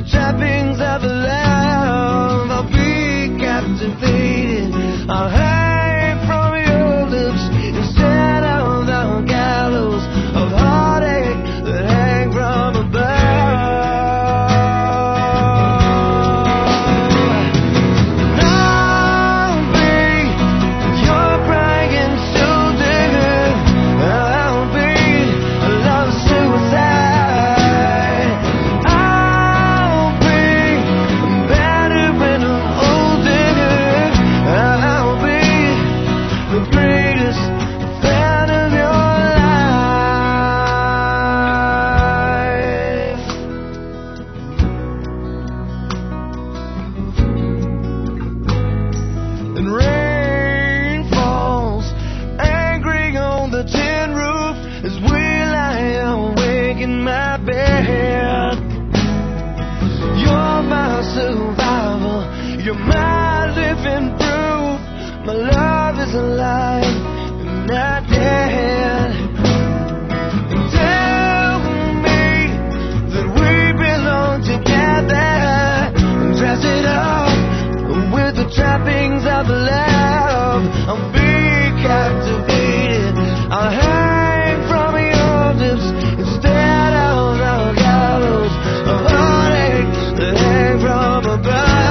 trappings of love. I'll be captivated. I'll hang from your lips instead of the gallows of heartache that hang from above. You're my living proof. My love is alive and not dead. And tell me that we belong together. And dress it up with the trappings of love. I'll be captivated. I'll hang from your lips instead of the gallows of heartache that hang from above.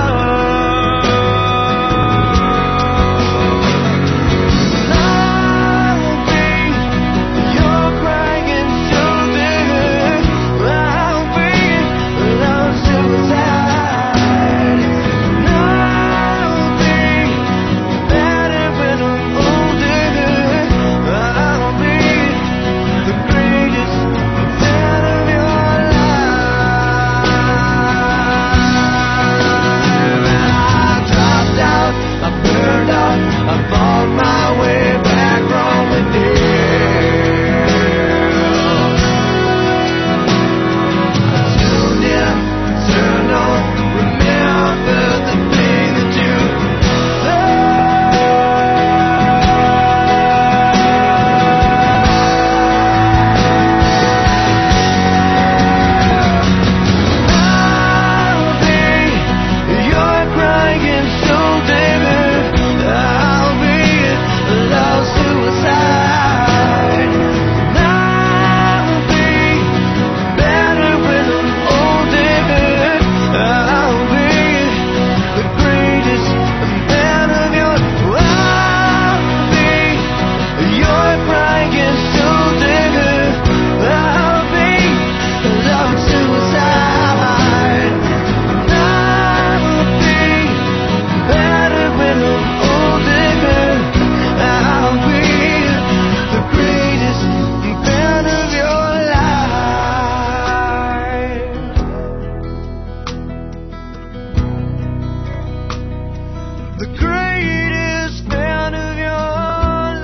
The greatest fan of your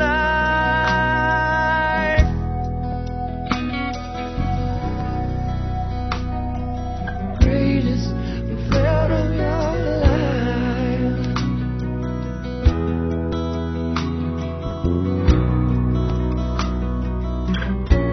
life. The greatest fan of your life.